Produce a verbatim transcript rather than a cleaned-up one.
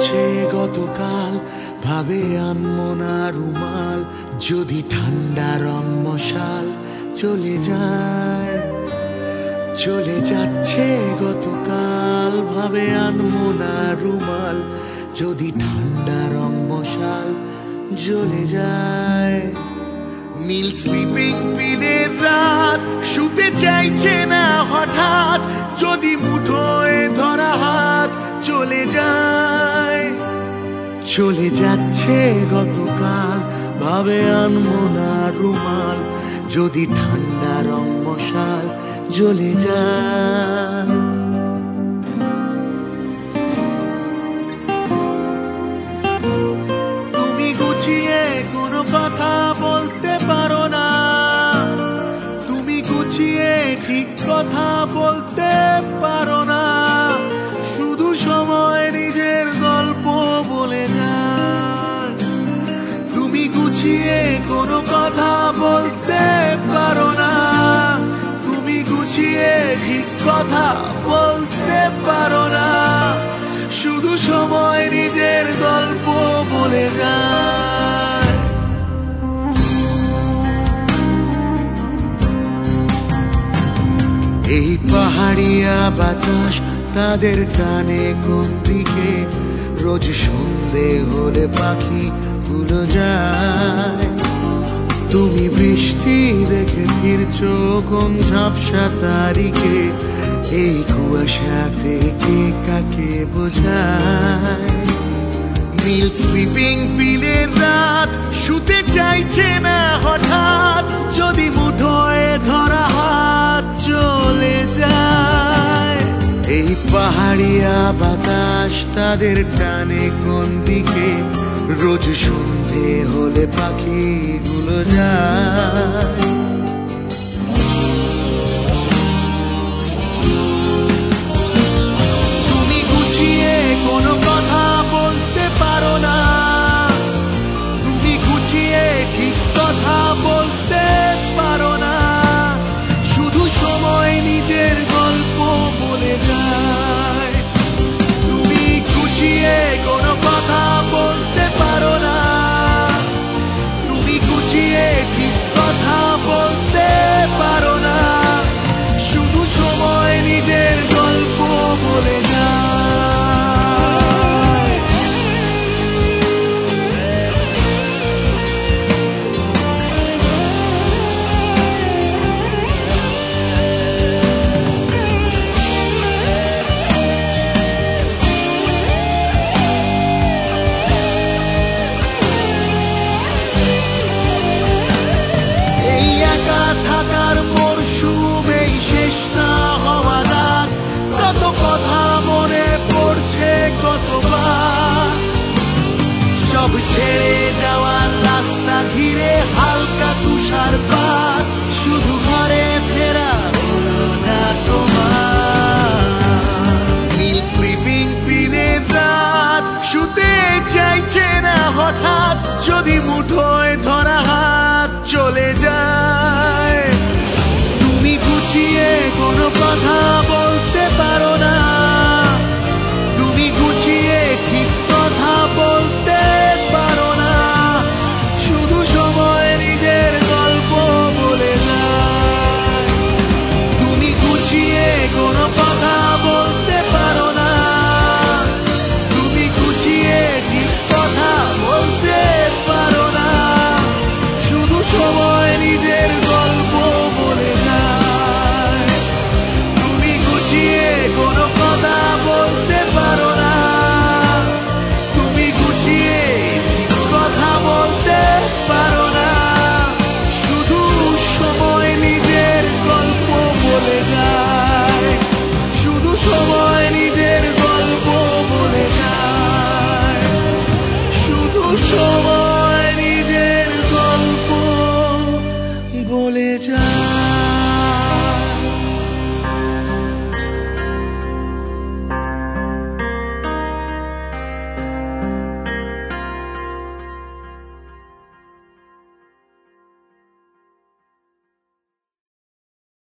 যাচ্ছে গতকাল, ভাবে আনমো না রুমাল, যদি ঠান্ডা রং মশাল চলে যায়। চলে যাচ্ছে গতকাল, ভাবে আনমো না রুমাল, যদি ঠান্ডা রং মশাল জ্বলে যায়। নীল স্লিপিং পিলের রাত, শুতে চাইছে না হঠাৎ, যদি মুঠোয় ধরা হাত চলে যায়। চলে যাচ্ছে গতকাল, ভাবে আনমো না রুমাল, যদি ঠান্ডা রং মশাল জ্বলে যায়। তুমি গুছিয়ে কোনো কথা বলতে পারো না, তুমি গুছিয়ে ঠিক কথা বলতে পারো না, শুধু সময় নিজের গল্প বলে যায়। তুমি গুছিয়ে কোনো কথা বলতে পারো না, তুমি গুছিয়ে ঠিক কথা বলতে পারো না, শুধু সময় নিজের গল্প বলে যায়। এই পাহাড়িয়া বাতাস তাদের টানে কোন দিকে, রোজ সন্ধে হলে পাখি গুলো যায়। তুমি বৃষ্টি দেখে ফিরছো কোন ঝাপসা তারিখে, এই কুয়াশাতে কে কাকে বোঝায়। নীল স্লিপিং পিলের রাত, শুতে চাইছে না হঠাৎ, যদি মুঠোয় ধরা হাত চলে যায়। এই পাহাড়িয়া বাতাস তাদের টানে কোন দিকে, রোজ সন্ধে হলে পাখিগুলো যায়। তুমি গুছিয়ে কোনো কথা বলতে পারো না, তুমি গুছিয়ে ঠিক কথা বলতে পারো না, শুধু সময় নিজের গল্প বলে যায়। তুমি গুছিয়ে কোনো কথা বলতে পারো না, তুমি গুছিয়ে ঠিক কথা বলতে পারো না, শুধু সময় নিজের গল্প বলে যায়। এই একা থাকার মরশুম, এই শেষ না হওয়া রাত, কত কথা মনে পড়ছে কতবার। সব ছেড়ে যাওয়ার রাস্তা ঘিরে হালকা তুষারপাত, শুধু ঘরে ফেরা হলো না তোমার। নীল স্লিপিং পিলের রাত, শুতে চাইছে না হঠাৎ, যদি মুঠোয় ধরা হাত চলে যায়। তুমি গুছিয়ে কোনো কথা